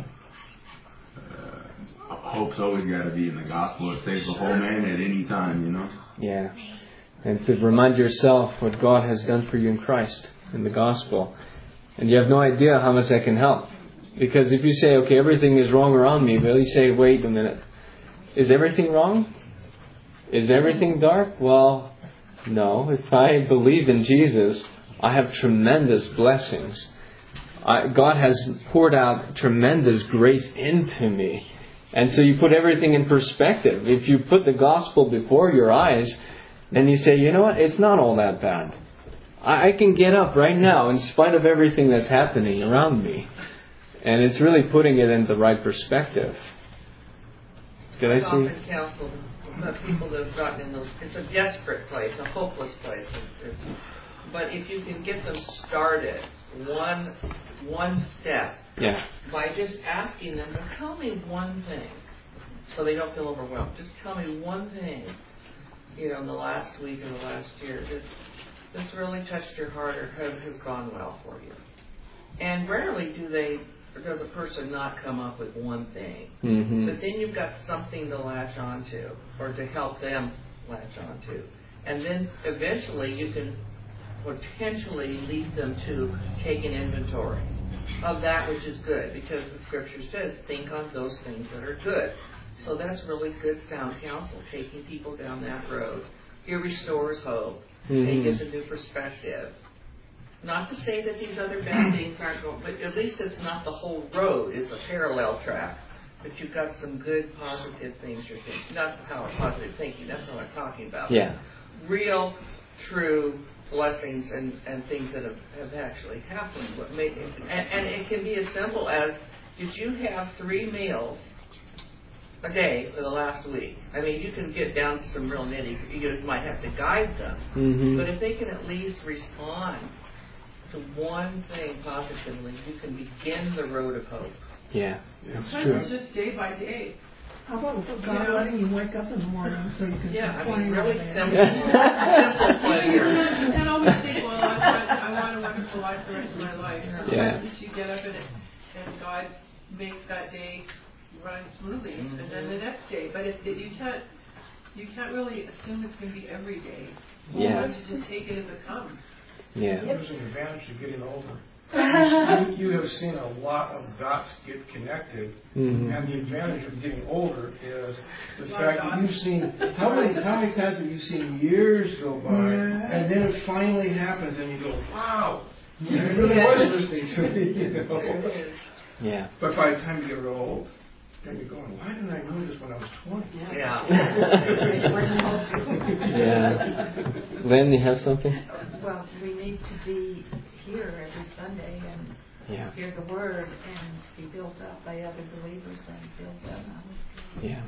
F: uh, hope's always got to be in the gospel. It saves the whole man at any time, you know.
A: Yeah. And to remind yourself what God has done for you in Christ, in the gospel. And you have no idea how much that can help. Because if you say, okay, everything is wrong around me, well, you say, wait a minute. Is everything wrong? Is everything dark? Well, no. If I believe in Jesus, I have tremendous blessings. I, God has poured out tremendous grace into me. And so you put everything in perspective. If you put the gospel before your eyes, then you say, you know what, it's not all that bad. I, I can get up right now in spite of everything that's happening around me. And it's really putting it in the right perspective. Did I see?
H: often counsel the people that have gotten in those, it's a desperate place, a hopeless place. It's, it's, but if you can get them started, one one step,
A: yeah.
H: by just asking them, tell me one thing, so they don't feel overwhelmed. Just tell me one thing, you know, in the last week or the last year that's, that's really touched your heart or has, has gone well for you. And rarely do they, or does a person not come up with one thing.
A: Mm-hmm.
H: But then you've got something to latch onto, or to help them latch onto. And then eventually you can potentially lead them to take an inventory of that which is good, because the Scripture says, think on those things that are good. So that's really good, sound counsel, taking people down that road. It restores hope.
A: Mm-hmm.
H: It gives a new perspective. Not to say that these other bad things aren't going, but at least it's not the whole road. It's a parallel track. But you've got some good, positive things you're thinking. Not the power of positive thinking. That's what I'm talking about.
A: Yeah.
H: Real, true blessings and, and things that have, have actually happened. What made it, and, and it can be as simple as, did you have three meals a day for the last week? I mean, you can get down to some real nitty. You might have to guide them.
A: Mm-hmm.
H: But if they can at least respond to one thing positively, you can begin the road of hope.
A: Yeah, that's
B: Sometimes
A: true.
B: it's just day by day.
E: How about God
B: You know?
E: letting you wake up in the morning so you can
H: Yeah, I
E: complain
H: mean, really
E: all day?
H: simple, simple pleasures.
B: And always think, well, I want, I want a wonderful life the rest of my life. Sometimes
A: Yeah.
B: you get up and, and God makes that day run smoothly, and then the next day. But if you can't, you can't really assume it's going to be every day.
A: Yeah.
B: You have to just take it as it comes.
A: Yeah.
D: There's an advantage of getting older. you, you have seen a lot of dots get connected,
A: Mhm.
D: and the advantage of getting older is the fact that you've seen how many how many times have you seen years go by,
E: Yeah.
D: and then it finally happens, and you go, "Wow, you really was listening to me." You know?
A: Yeah.
D: But by the time you get real old, then you're going, "Why didn't I know this when I was twenty?"
H: Yeah.
A: Yeah. Lynn, you have something?
C: Well, we need to be here every Sunday and
A: Yeah.
C: hear the word and be built up by other believers and built up.
A: Yeah.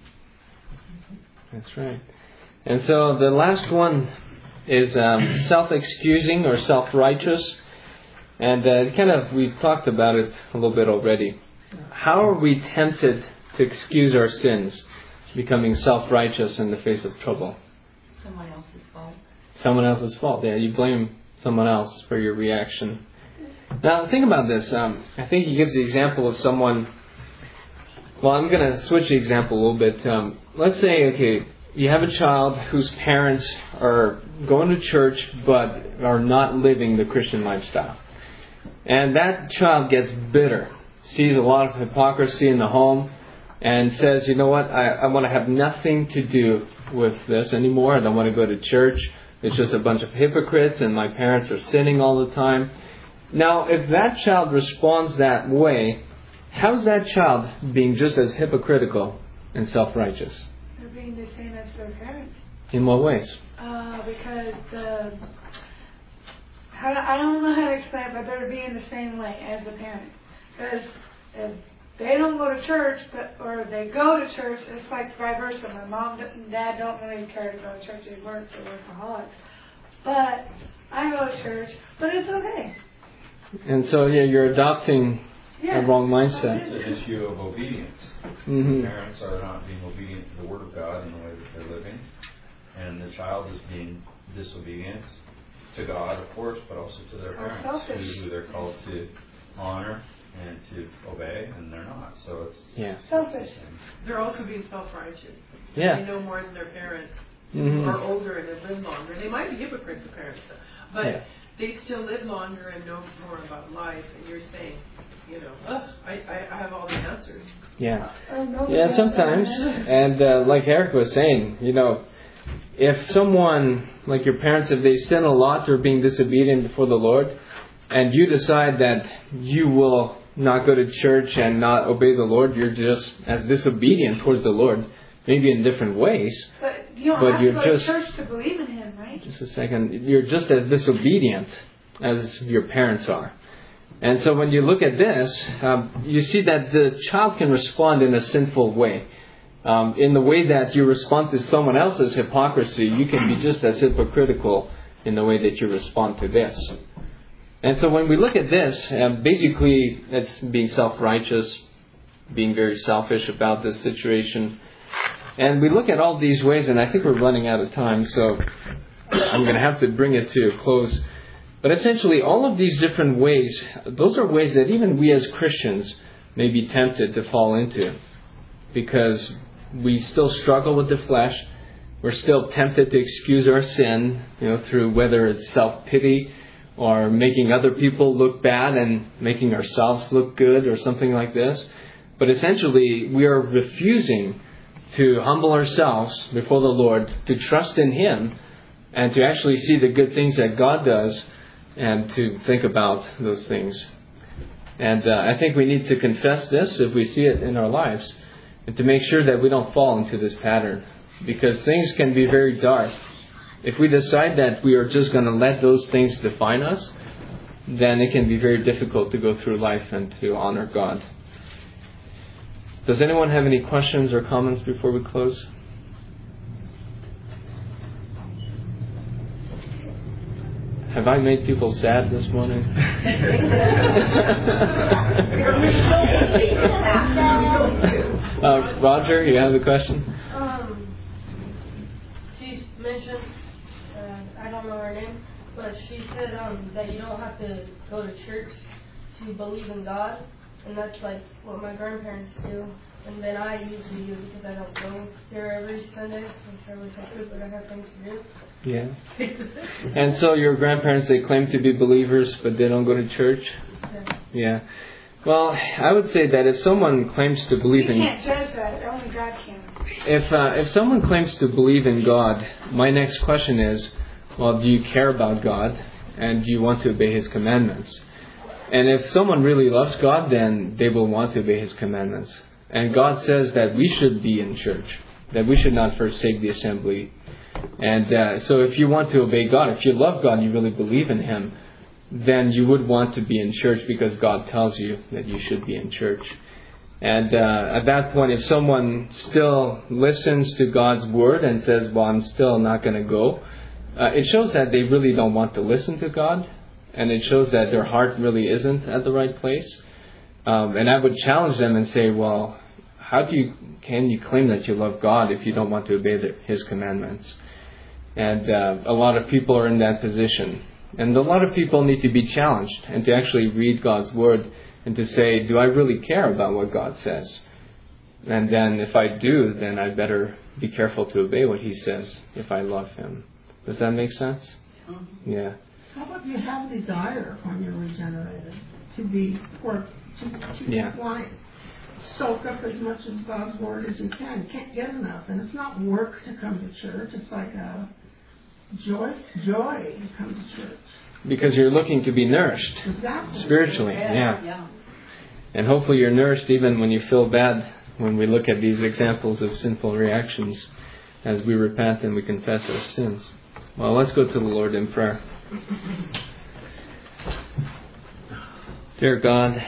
A: That's right. And so the last one is um, self-excusing or self-righteous. And uh, kind of, we talked about it a little bit already. How are we tempted to excuse our sins, becoming self-righteous in the face of trouble?
C: Someone else's fault.
A: Someone else's fault. Yeah, you blame someone else for your reaction. Now, think about this. Um, I think he gives the example of someone. Well, I'm going to switch the example a little bit. Um, let's say, okay, you have a child whose parents are going to church but are not living the Christian lifestyle. And that child gets bitter, sees a lot of hypocrisy in the home, and says, you know what, I, I want to have nothing to do with this anymore. I don't want to go to church. It's just a bunch of hypocrites and my parents are sinning all the time. Now, if that child responds that way, how's that child being just as hypocritical and self-righteous?
J: They're being the same as their parents.
A: In what ways?
J: Uh, because the, how, I don't know how to explain it, but they're being the same way as the parents. Because if they don't go to church, but or they go to church, it's like vice versa. My mom and dad don't really care to go to church. They work, they're workaholics. But I go to church, but it's okay.
A: And so, yeah, you're adopting
J: Yeah.
A: a wrong mindset.
K: It's an issue of obedience.
A: Mm-hmm.
K: Parents are not being obedient to the Word of God in the way that they're living, and the child is being disobedient to God, of course, but also to their
J: Or
K: parents,
J: selfish.
K: who, who they're called to honor and to obey, and they're not. So it's
A: Yeah.
J: Selfish.
B: They're also being self-righteous.
A: Yeah.
B: They know more than their parents.
A: Mhm.
B: Who are older and have lived longer. They might be hypocrites, the parents, but
A: Yeah.
B: they still live longer and know more about life. And you're saying, you know, oh, I, I, I have all the answers.
A: Yeah.
J: Oh, no,
A: Yeah, sometimes. And uh, like Eric was saying, you know, if someone, like your parents, if they sin a lot or being disobedient before the Lord, and you decide that you will not go to church and not obey the Lord, you're just as disobedient towards the Lord, maybe in different ways.
J: But you don't
A: But
J: have
A: you're
J: to go
A: just-
J: to church to believe in Him, right?
A: Just a second. You're just as disobedient as your parents are. And so when you look at this, um, you see that the child can respond in a sinful way. Um, in the way that you respond to someone else's hypocrisy, you can be just as hypocritical in the way that you respond to this. And so when we look at this, um, basically it's being self-righteous, being very selfish about this situation. And we look at all these ways, and I think we're running out of time, so I'm going to have to bring it to a close. But essentially, all of these different ways, those are ways that even we as Christians may be tempted to fall into. Because we still struggle with the flesh. We're still tempted to excuse our sin, you know, through whether it's self-pity or making other people look bad and making ourselves look good or something like this. But essentially, we are refusing to humble ourselves before the Lord, to trust in Him, and to actually see the good things that God does, and to think about those things. And uh, I think we need to confess this if we see it in our lives, and to make sure that we don't fall into this pattern. Because things can be very dark. If we decide that we are just going to let those things define us, then it can be very difficult to go through life and to honor God. Does anyone have any questions or comments before we close? Have I made people sad this morning? Uh, Roger, you have a question?
L: Um, she mentioned, uh, I don't know her name, but she said um, that you don't have to go to church to believe in God, and that's like what my grandparents do. And then I usually do because I don't go here every Sunday, which I wish I could, but I have things to do.
A: Yeah. And so your grandparents, they claim to be believers, but they don't go to church?
L: Yeah.
A: Yeah. Well, I would say that if someone claims to believe
J: You
A: in...
J: can't judge that. Only God can.
A: If, uh, if someone claims to believe in God, my next question is, well, do you care about God? And do you want to obey His commandments? And if someone really loves God, then they will want to obey His commandments. And God says that we should be in church, that we should not forsake the assembly. And uh, so if you want to obey God, if you love God, you really believe in Him, then you would want to be in church because God tells you that you should be in church. And uh, at that point, if someone still listens to God's word and says, well, I'm still not going to go, uh, it shows that they really don't want to listen to God. And it shows that their heart really isn't at the right place. Um, and I would challenge them and say, well, how do you can you claim that you love God if you don't want to obey the, His commandments? And uh, a lot of people are in that position. And a lot of people need to be challenged and to actually read God's word and to say, do I really care about what God says? And then if I do, then I better be careful to obey what He says if I love Him. Does that make sense? Mm-hmm. Yeah.
E: How about you have desire when you're regenerated to be, or to, to
A: yeah.
E: want soak up as much of God's word as you can. You can't get enough. And it's not work to come to church. It's like a joy, joy to come to church.
A: Because you're looking to be nourished.
E: Exactly.
A: Spiritually.
C: Yeah.
A: yeah.
C: yeah.
A: And hopefully you're nourished even when you feel bad, when we look at these examples of sinful reactions as we repent and we confess our sins. Well, let's go to the Lord in prayer. Dear God,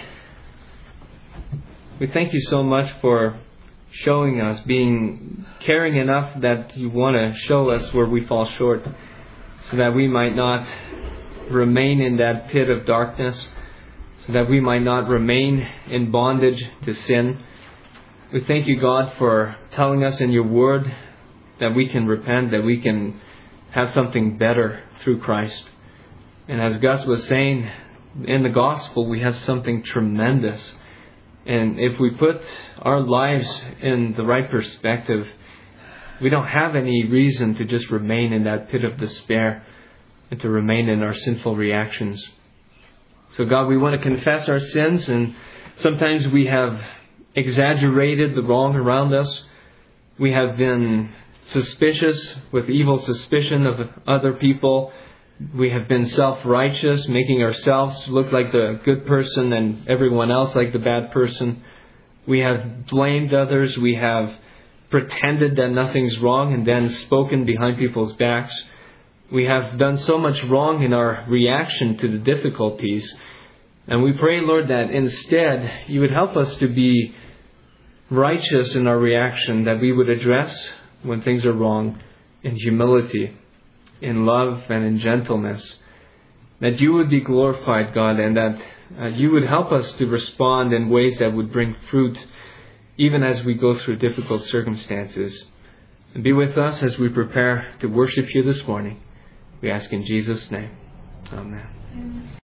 A: we thank You so much for showing us, being caring enough that You want to show us where we fall short so that we might not remain in that pit of darkness, so that we might not remain in bondage to sin. We thank You, God, for telling us in Your word that we can repent, that we can have something better through Christ. And as Gus was saying, in the gospel we have something tremendous. And if we put our lives in the right perspective, we don't have any reason to just remain in that pit of despair and to remain in our sinful reactions. So God, we want to confess our sins, and sometimes we have exaggerated the wrong around us. We have been suspicious with evil suspicion of other people. We have been self-righteous, making ourselves look like the good person and everyone else like the bad person. We have blamed others. We have pretended that nothing's wrong and then spoken behind people's backs. We have done so much wrong in our reaction to the difficulties. And we pray, Lord, that instead You would help us to be righteous in our reaction, that we would address when things are wrong in humility, in love and in gentleness. That You would be glorified, God, and that uh, You would help us to respond in ways that would bring fruit even as we go through difficult circumstances. And be with us as we prepare to worship You this morning. We ask in Jesus' name. Amen. Amen.